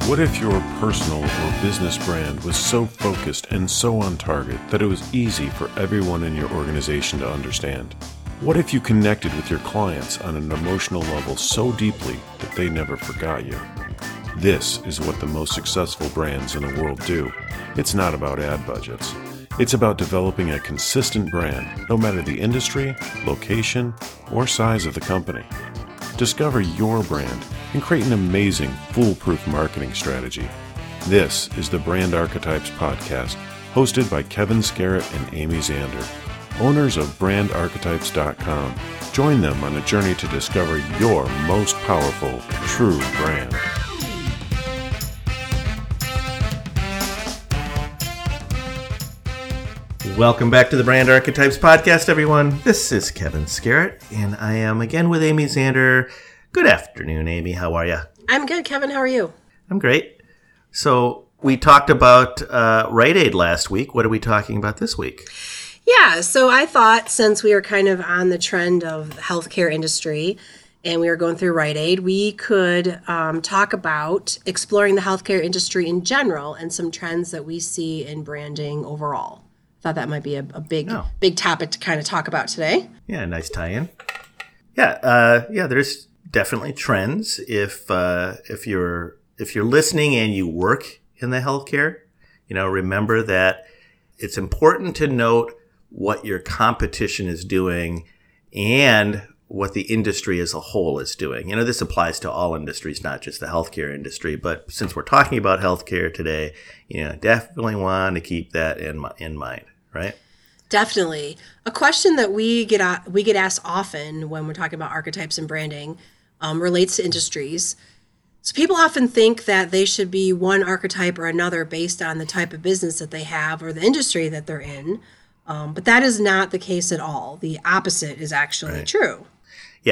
What if your personal or business brand was so focused and so on target that it was easy for everyone in your organization to understand? What if you connected with your clients on an emotional level so deeply that they never forgot you? This is what the most successful brands in the world do. It's not about ad budgets. It's about developing a consistent brand, no matter the industry, location, or size of the company. Discover your brand and create an amazing, foolproof marketing strategy. This is the Brand Archetypes Podcast, hosted by Kevin Scarrett and Amy Zander, owners of brandarchetypes.com. Join them on a journey to discover your most powerful, true brand. Welcome back to the Brand Archetypes Podcast, everyone. This is Kevin Scarrett, and I am again with Amy Zander. Good afternoon, Amy. How are you? I'm good, Kevin. How are you? I'm great. So we talked about Rite Aid last week. What are we talking about this week? Yeah, so I thought since we are kind of on the trend of the healthcare industry and we were going through Rite Aid, we could talk about exploring the healthcare industry in general and some trends that we see in branding overall. Thought that might be a big topic to kind of talk about today. Yeah, nice tie-in. Yeah, there's definitely trends. If you're listening and you work in the healthcare, remember that it's important to note what your competition is doing and what the industry as a whole is doing. This applies to all industries, not just the healthcare industry. But since we're talking about healthcare today, definitely want to keep that in mind, right? Definitely. A question that we get asked often when we're talking about archetypes and branding relates to industries. So people often think that they should be one archetype or another based on the type of business that they have or the industry that they're in. But that is not the case at all. The opposite is actually true. Yeah,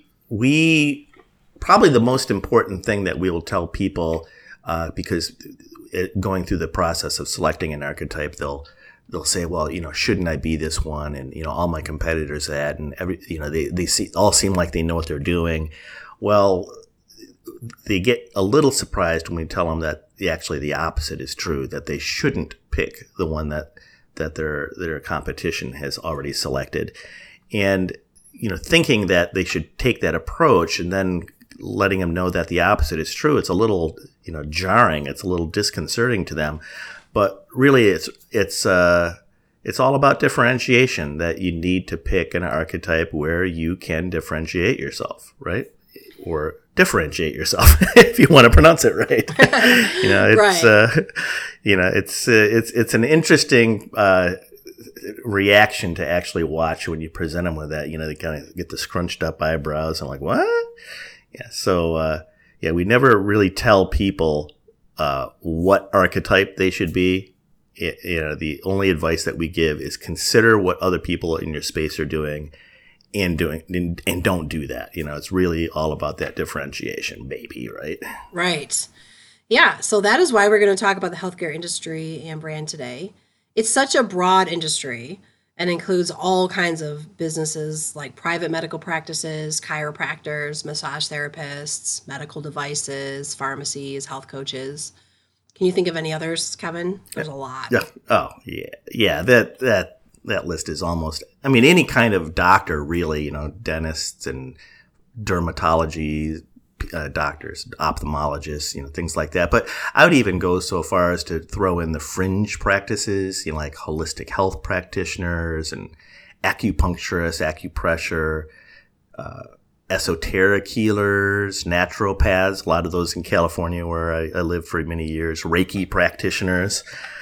we probably the most important thing that we will tell people, because going through the process of selecting an archetype, they'll say, well, shouldn't I be this one? And, all my competitors that, and they all seem like they know what they're doing. Well, they get a little surprised when we tell them that actually the opposite is true, that they shouldn't pick the one that their competition has already selected. And, thinking that they should take that approach and then letting them know that the opposite is true, it's a little, jarring. It's a little disconcerting to them. But really, it's all about differentiation, that you need to pick an archetype where you can differentiate yourself, right? Or differentiate yourself, if you want to pronounce it right. It's an interesting reaction to actually watch when you present them with that. They kind of get the scrunched up eyebrows and like, what? Yeah. So we never really tell people what archetype they should be. The only advice that we give is consider what other people in your space are doing and don't do that. It's really all about that differentiation, baby, right? Right. Yeah. So that is why we're going to talk about the healthcare industry and brand today. It's such a broad industry and includes all kinds of businesses like private medical practices, chiropractors, massage therapists, medical devices, pharmacies, health coaches. Can you think of any others, Kevin? There's a lot. Yeah. Oh, yeah. Yeah. That list is almost, any kind of doctor, really, dentists and dermatology doctors, ophthalmologists, things like that. But I would even go so far as to throw in the fringe practices, like holistic health practitioners and acupuncturists, acupressure, esoteric healers, naturopaths, a lot of those in California where I lived for many years, Reiki practitioners.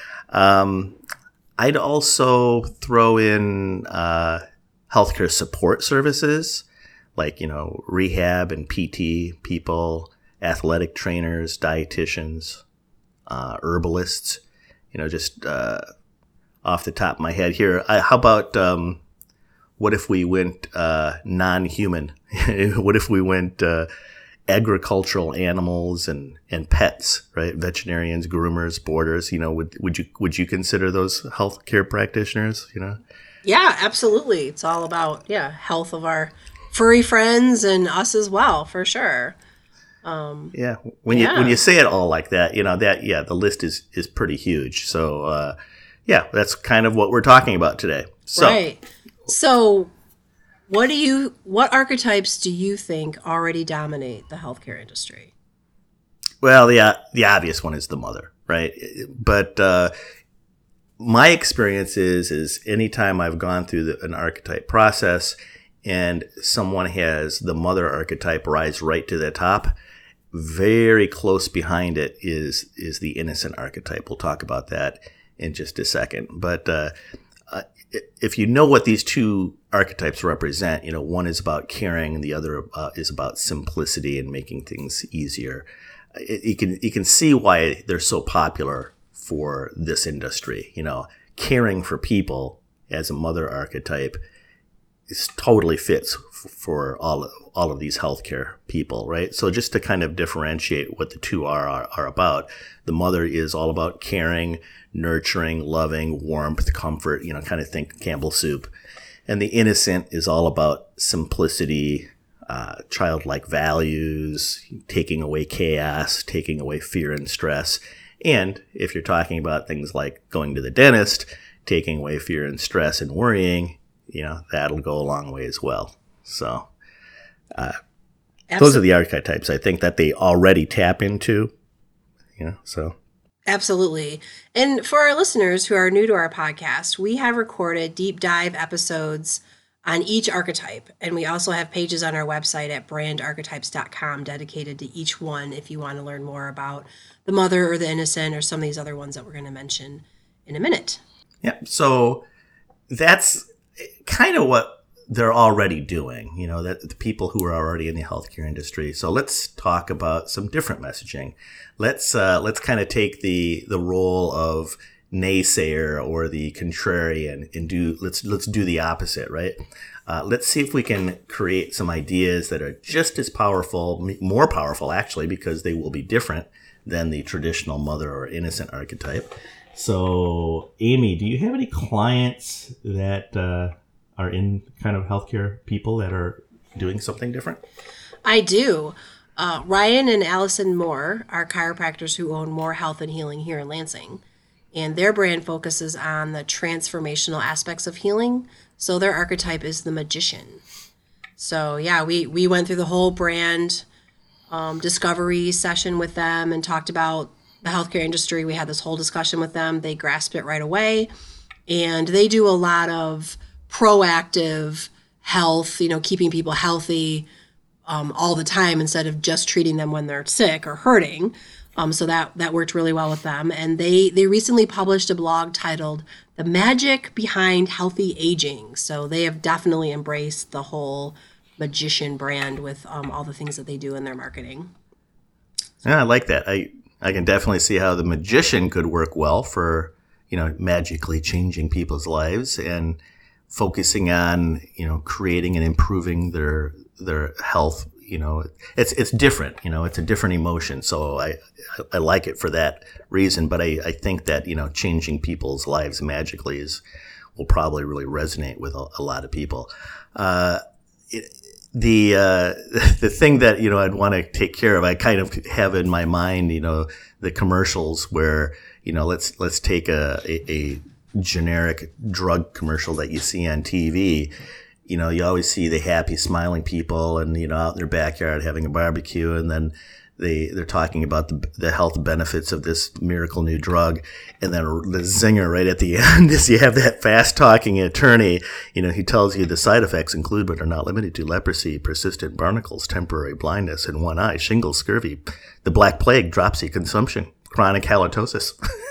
I'd also throw in healthcare support services, like, rehab and PT people, athletic trainers, dietitians, herbalists, just off the top of my head here. How about what if we went non-human? What if we went agricultural animals and pets, right? Veterinarians, groomers, boarders. Would you consider those healthcare practitioners? Yeah, absolutely. It's all about health of our furry friends and us as well, for sure. Yeah. When you say it all like that, the list is pretty huge. So that's kind of what we're talking about today. So, right. So what archetypes do you think already dominate the healthcare industry? Well, the obvious one is the mother, right? But my experience is anytime I've gone through an archetype process and someone has the mother archetype rise right to the top, very close behind it is the innocent archetype. We'll talk about that in just a second. But if you know what these two archetypes represent, one is about caring, the other is about simplicity and making things easier. You can see why they're so popular for this industry. Caring for people as a mother archetype is totally fits for all of these healthcare people, right? So just to kind of differentiate what the two are about, the mother is all about caring, nurturing, loving, warmth, comfort, kind of think Campbell soup. And the innocent is all about simplicity, childlike values, taking away chaos, taking away fear and stress. And if you're talking about things like going to the dentist, taking away fear and stress and worrying, that'll go a long way as well. So those are the archetypes I think that they already tap into, so. Absolutely. And for our listeners who are new to our podcast, we have recorded deep dive episodes on each archetype. And we also have pages on our website at brandarchetypes.com dedicated to each one if you want to learn more about the mother or the innocent or some of these other ones that we're going to mention in a minute. Yeah. So that's kind of what they're already doing, that the people who are already in the healthcare industry. So let's talk about some different messaging. Let's kind of take the role of naysayer or the contrarian and let's do the opposite, right? Let's see if we can create some ideas that are just as powerful, more powerful actually, because they will be different than the traditional mother or innocent archetype. So, Amy, do you have any clients that are in kind of healthcare people that are doing something different? I do. Ryan and Allison Moore are chiropractors who own Moore Health and Healing here in Lansing. And their brand focuses on the transformational aspects of healing. So their archetype is the magician. So yeah, we went through the whole brand discovery session with them and talked about the healthcare industry. We had this whole discussion with them. They grasped it right away. And they do a lot of proactive health, keeping people healthy all the time instead of just treating them when they're sick or hurting. So that worked really well with them. And they recently published a blog titled The Magic Behind Healthy Aging. So they have definitely embraced the whole magician brand with all the things that they do in their marketing. Yeah, I like that. I can definitely see how the magician could work well for, magically changing people's lives and focusing on, creating and improving their health. It's different, it's a different emotion. So I like it for that reason. But I think that, changing people's lives magically will probably really resonate with a lot of people. The thing that, I'd want to take care of, I kind of have in my mind, the commercials where, let's take a generic drug commercial that you see on TV. You always see the happy, smiling people and, out in their backyard having a barbecue. And then they're talking about the health benefits of this miracle new drug. And then the zinger right at the end is you have that fast talking attorney, he tells you the side effects include but are not limited to leprosy, persistent barnacles, temporary blindness in one eye, shingles, scurvy, the black plague, dropsy, consumption, chronic halitosis.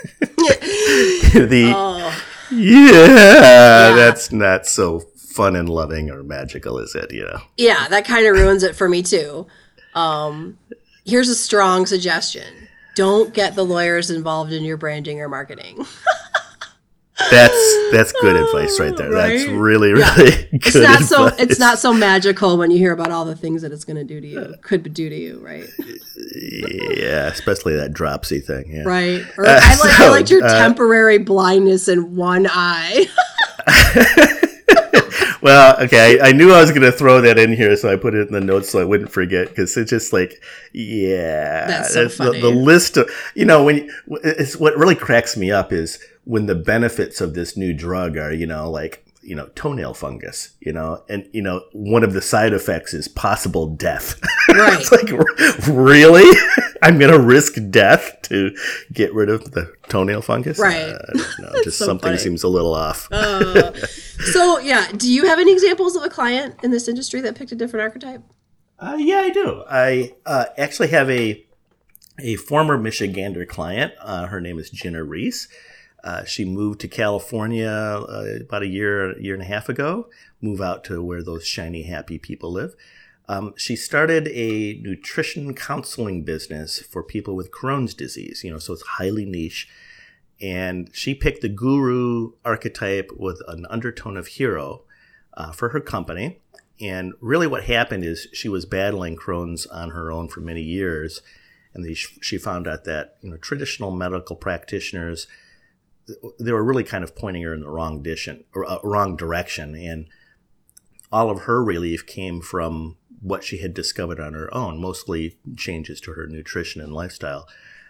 That's not so fun and loving or magical, is it? Yeah, that kind of ruins it for me too. Here's a strong suggestion: don't get the lawyers involved in your branding or marketing. That's good advice right there. Right? That's really good advice. It's not so magical when you hear about all the things that it's going to do to you, could do to you, right? Yeah, especially that dropsy thing. Yeah. Right. Or I liked your temporary blindness in one eye. Well, okay. I knew I was going to throw that in here, so I put it in the notes so I wouldn't forget. Because it's just like, yeah, That's so funny. The list of it's what really cracks me up is when the benefits of this new drug are toenail fungus, and one of the side effects is possible death. Right. It's like, really? I'm going to risk death to get rid of the toenail fungus? Right. Just so something funny. seems a little off. So, yeah, do you have any examples of a client in this industry that picked a different archetype? Yeah, I do. I actually have a former Michigander client. Her name is Jenna Reese. She moved to California about a year and a half ago, move out to where those shiny, happy people live. She started a nutrition counseling business for people with Crohn's disease, so it's highly niche. And she picked the guru archetype with an undertone of hero for her company. And really what happened is she was battling Crohn's on her own for many years. And she found out that traditional medical practitioners, they were really kind of pointing her in the wrong direction. And all of her relief came from what she had discovered on her own, mostly changes to her nutrition and lifestyle.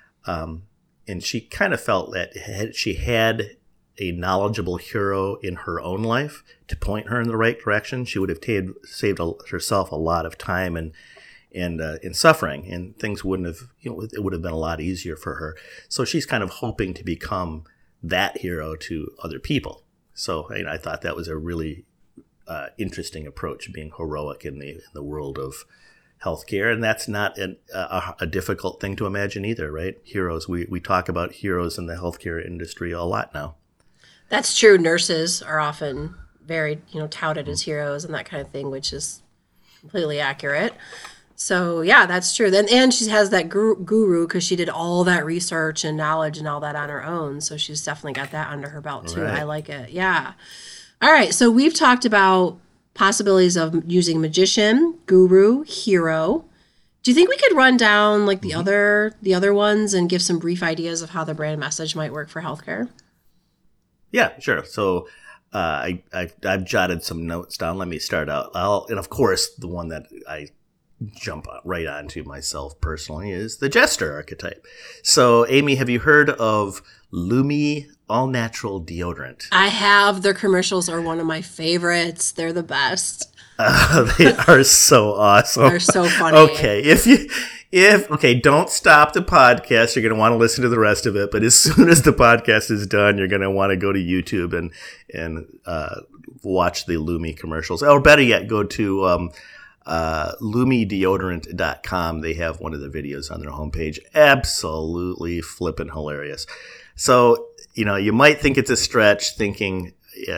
And she kind of felt that she had a knowledgeable hero in her own life to point her in the right direction, she would have saved herself a lot of time and suffering, and things wouldn't have, it would have been a lot easier for her. So she's kind of hoping to become that hero to other people. So I thought that was a really interesting approach, being heroic in the world of healthcare, and that's not a difficult thing to imagine either, right? Heroes. We talk about heroes in the healthcare industry a lot now. That's true. Nurses are often very, touted as heroes and that kind of thing, which is completely accurate. So yeah, that's true. Then, and she has that guru because she did all that research and knowledge and all that on her own. So she's definitely got that under her belt too. Right. I like it. Yeah. All right. So we've talked about possibilities of using magician, guru, hero. Do you think we could run down like the other ones and give some brief ideas of how the brand message might work for healthcare? Yeah, sure. So I've jotted some notes down. Let me start out. And of course, the one that I jump right onto myself personally is the jester archetype. So, Amy, have you heard of Lumi All Natural Deodorant? I have. Their commercials are one of my favorites. They're the best. They are so awesome. They're so funny. Okay, don't stop the podcast. You're going to want to listen to the rest of it. But as soon as the podcast is done, you're going to want to go to YouTube and watch the Lumi commercials. Or better yet, go to lumideodorant.com. They have one of the videos on their homepage. Absolutely flippin' hilarious. So, you might think it's a stretch thinking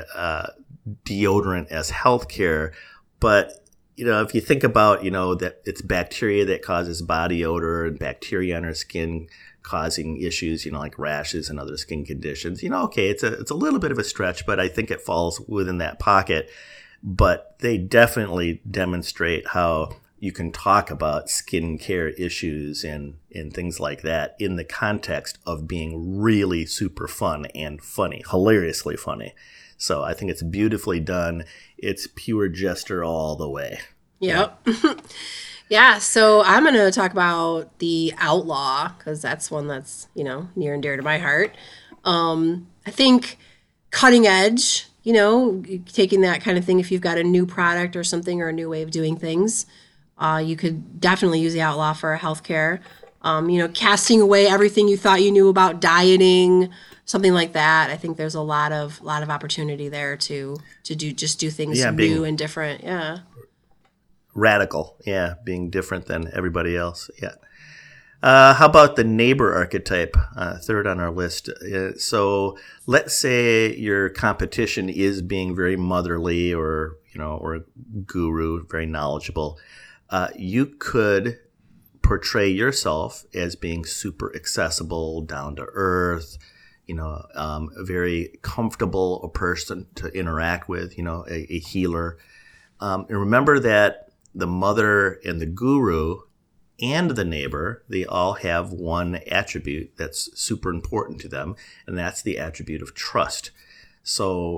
deodorant as healthcare, but if you think about, that it's bacteria that causes body odor and bacteria on our skin causing issues, like rashes and other skin conditions, okay, it's a little bit of a stretch, but I think it falls within that pocket. But they definitely demonstrate how you can talk about skincare issues and things like that in the context of being really super fun and funny, hilariously funny. So I think it's beautifully done. It's pure jester all the way. Yep. Yeah. So I'm going to talk about the Outlaw because that's one that's, near and dear to my heart. I think cutting edge, taking that kind of thing. If you've got a new product or something or a new way of doing things, you could definitely use the Outlaw for healthcare. Casting away everything you thought you knew about dieting, something like that. I think there's a lot of opportunity there to do things new and different. Yeah. Radical. Yeah. Being different than everybody else. Yeah. How about the neighbor archetype? Third on our list. So let's say your competition is being very motherly or a guru, very knowledgeable. You could portray yourself as being super accessible, down to earth, a very comfortable a person to interact with, a healer. And remember that the mother and the guru and the neighbor, they all have one attribute that's super important to them, and that's the attribute of trust. So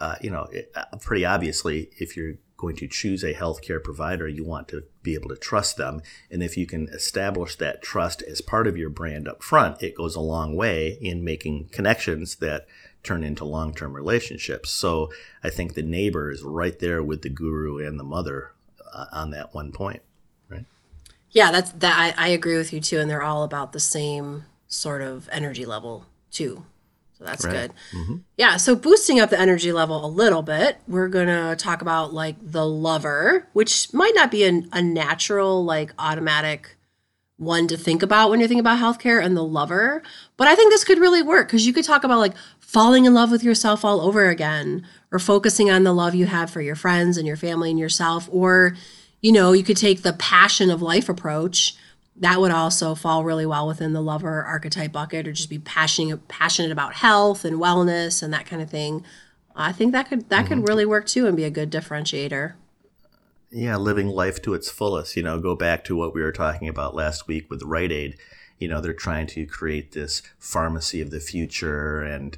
pretty obviously, if you're going to choose a healthcare provider, you want to be able to trust them. And if you can establish that trust as part of your brand up front, it goes a long way in making connections that turn into long-term relationships. So I think the neighbor is right there with the guru and the mother on that one point, right? Yeah, I agree with you too. And they're all about the same sort of energy level too. So that's Right. good. Mm-hmm. Yeah. So boosting up the energy level a little bit, we're going to talk about like the lover, which might not be a natural, like automatic one to think about when you're thinking about healthcare, and the lover. But I think this could really work because you could talk about like falling in love with yourself all over again, or focusing on the love you have for your friends and your family and yourself. Or, you could take the passion of life approach. That would also fall really well within the lover archetype bucket, or just be passionate about health and wellness and that kind of thing. I think that could really work too and be a good differentiator. Yeah, living life to its fullest. Go back to what we were talking about last week with Rite Aid. They're trying to create this pharmacy of the future, and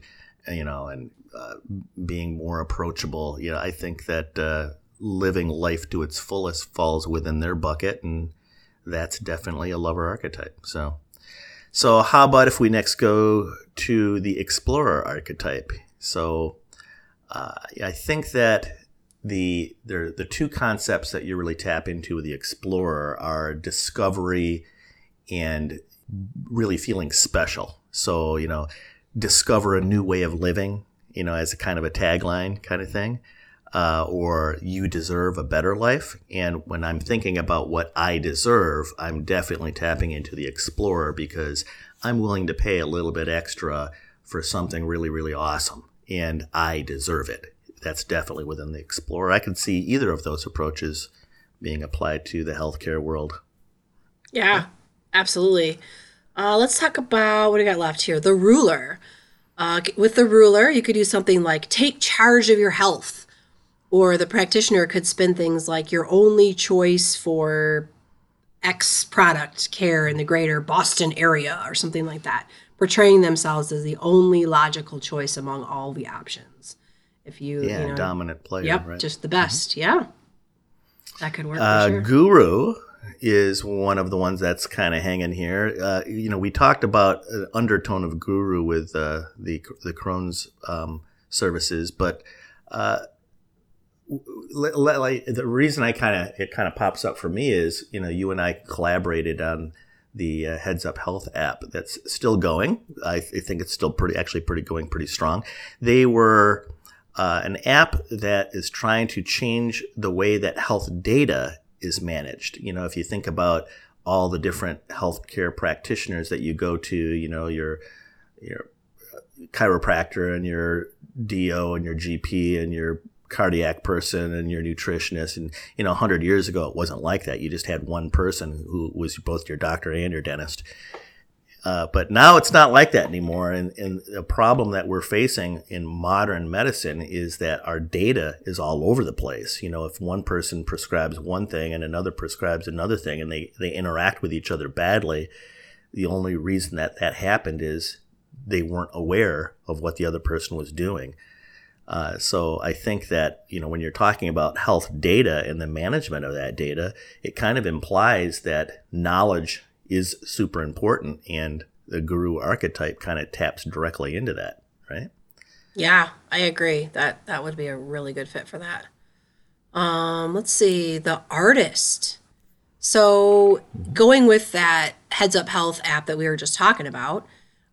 being more approachable. I think that living life to its fullest falls within their bucket, and that's definitely a lover archetype. So how about if we next go to the explorer archetype? So I think that the two concepts that you really tap into with the explorer are discovery and really feeling special. So, discover a new way of living, as a kind of a tagline kind of thing, or you deserve a better life. And when I'm thinking about what I deserve, I'm definitely tapping into the explorer, because I'm willing to pay a little bit extra for something really, really awesome, and I deserve it. That's definitely within the explorer. I can see either of those approaches being applied to the healthcare world. Yeah, absolutely. Let's talk about what do we got left here. The ruler. With the ruler, you could do something like take charge of your health, or the practitioner could spin things like your only choice for X product care in the greater Boston area, or something like that, portraying themselves as the only logical choice among all the options. If you, dominant player. yep, right? just the best. Mm-hmm. Yeah, that could work for sure. Guru is one of the ones that's kind of hanging here. We talked about an undertone of guru with the Crohn's services, but the reason it kind of pops up for me is, you and I collaborated on the Heads Up Health app that's still going. I think it's still going pretty strong. They were an app that is trying to change the way that health data is managed. If you think about all the different healthcare practitioners that you go to, your chiropractor and your DO and your GP and your cardiac person and your nutritionist. And, 100 years ago, it wasn't like that. You just had one person who was both your doctor and your dentist. But now it's not like that anymore. And the problem that we're facing in modern medicine is that our data is all over the place. If one person prescribes one thing and another prescribes another thing, and they interact with each other badly, the only reason that happened is they weren't aware of what the other person was doing. So I think that, when you're talking about health data and the management of that data, it kind of implies that knowledge is super important, and the guru archetype kind of taps directly into that, right? Yeah, I agree. That would be a really good fit for that. Let's see, the artist. So going with that Heads Up Health app that we were just talking about,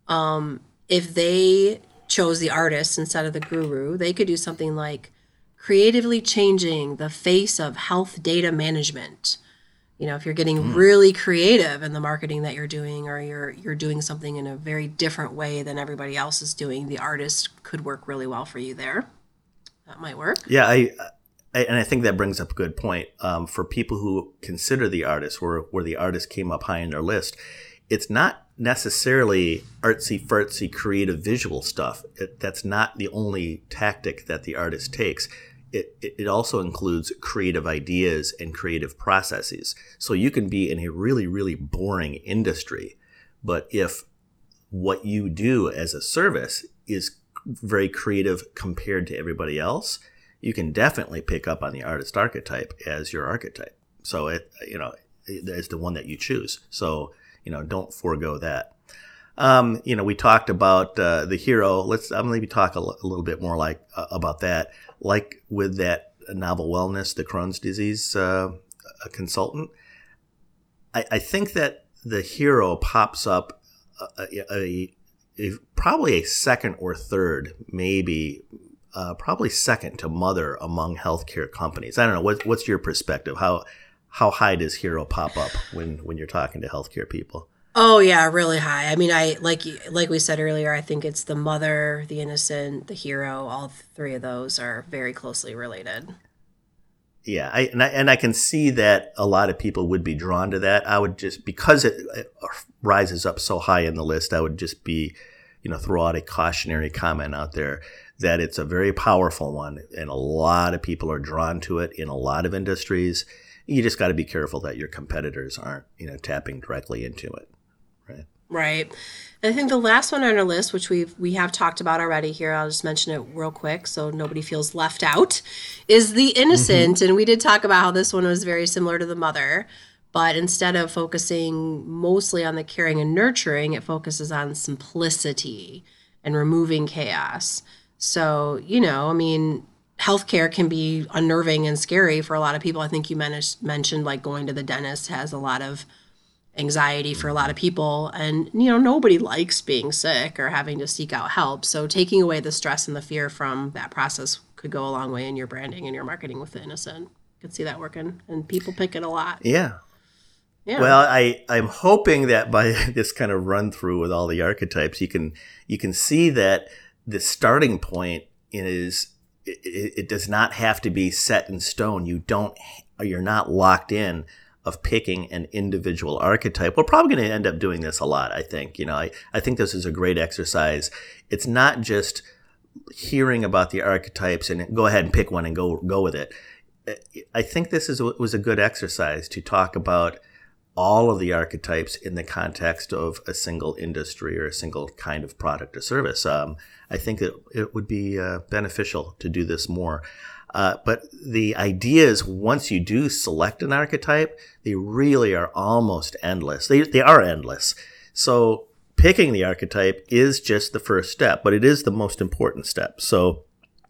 if they chose the artist instead of the guru, they could do something like creatively changing the face of health data management. If you're getting really creative in the marketing that you're doing, or you're doing something in a very different way than everybody else is doing, the artist could work really well for you there. That might work. Yeah, I think that brings up a good point. For people who consider the artist, where the artist came up high in their list, it's not necessarily artsy-fartsy creative visual stuff. That's not the only tactic that the artist takes. It also includes creative ideas and creative processes. So you can be in a really, really boring industry, but if what you do as a service is very creative compared to everybody else, you can definitely pick up on the artist archetype as your archetype. So as the one that you choose. So, don't forego that. We talked about the hero. I'm maybe talk a little bit more about that. Like with that Novel Wellness, the Crohn's disease consultant, I think that the hero pops up probably a second or third, maybe probably second to mother among healthcare companies. I don't know. What's your perspective? How high does hero pop up when you're talking to healthcare people? Oh yeah, really high. I mean, like we said earlier, I think it's the mother, the innocent, the hero. All three of those are very closely related. Yeah, I can see that a lot of people would be drawn to that. I would just, because it rises up so high in the list, I would just throw out a cautionary comment out there that it's a very powerful one, and a lot of people are drawn to it in a lot of industries. You just got to be careful that your competitors aren't, tapping directly into it. Right. And I think the last one on our list, which we have talked about already here, I'll just mention it real quick so nobody feels left out, is the innocent. Mm-hmm. And we did talk about how this one was very similar to the mother, but instead of focusing mostly on the caring and nurturing, it focuses on simplicity and removing chaos. So, healthcare can be unnerving and scary for a lot of people. I think you mentioned like going to the dentist has a lot of anxiety for a lot of people, and nobody likes being sick or having to seek out help. So taking away the stress and the fear from that process could go a long way in your branding and your marketing with the innocent. I could see that working, and people pick it a lot. Yeah. Well, I'm hoping that by this kind of run through with all the archetypes, you can see that the starting point is it does not have to be set in stone. You're not locked in of picking an individual archetype. We're probably going to end up doing this a lot, I think. I think this is a great exercise. It's not just hearing about the archetypes and go ahead and pick one and go with it. I think this was a good exercise to talk about all of the archetypes in the context of a single industry or a single kind of product or service. I think it would be beneficial to do this more. But the idea is once you do select an archetype, they really are almost endless. They are endless. So picking the archetype is just the first step, but it is the most important step. So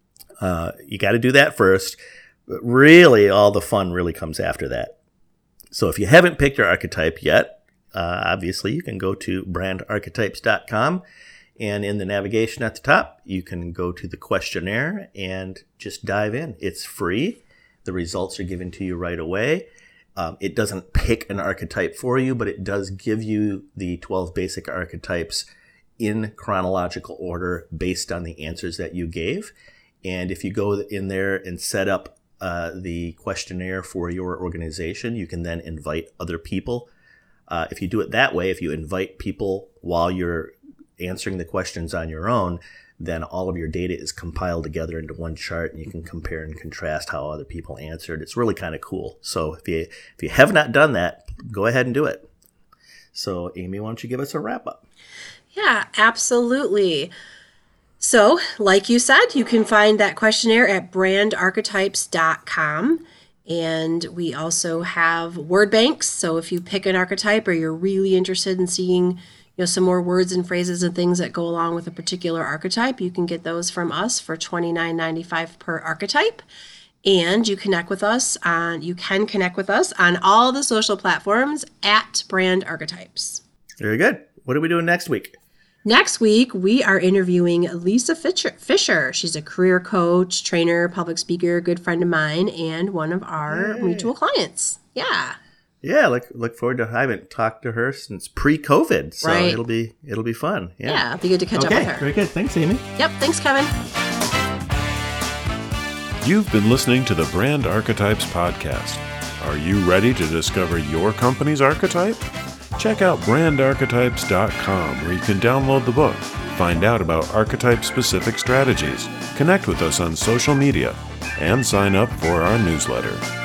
you got to do that first. But really, all the fun really comes after that. So if you haven't picked your archetype yet, obviously you can go to brandarchetypes.com. And in the navigation at the top, you can go to the questionnaire and just dive in. It's free. The results are given to you right away. It doesn't pick an archetype for you, but it does give you the 12 basic archetypes in chronological order based on the answers that you gave. And if you go in there and set up the questionnaire for your organization, you can then invite other people. If you do it that way, if you invite people while you're answering the questions on your own, then all of your data is compiled together into one chart, and you can compare and contrast how other people answered. It's really kind of cool. So if you have not done that, go ahead and do it. So Amy, why don't you give us a wrap up? Yeah, absolutely. So like you said, you can find that questionnaire at brandarchetypes.com. And we also have word banks. So if you pick an archetype or you're really interested in seeing some more words and phrases and things that go along with a particular archetype, you can get those from us for $29.95 per archetype. And you can connect with us on all the social platforms at Brand Archetypes. Very good. What are we doing next week? Next week, we are interviewing Lisa Fisher. She's a career coach, trainer, public speaker, good friend of mine, and one of our mutual clients. Yeah. Yeah, look forward to. I haven't talked to her since pre-COVID, so right. it'll be fun. Yeah, it'll be good to catch up with her. Very good. Thanks, Amy. Yep, thanks, Kevin. You've been listening to the Brand Archetypes podcast. Are you ready to discover your company's archetype? Check out brandarchetypes.com, where you can download the book, find out about archetype-specific strategies, connect with us on social media, and sign up for our newsletter.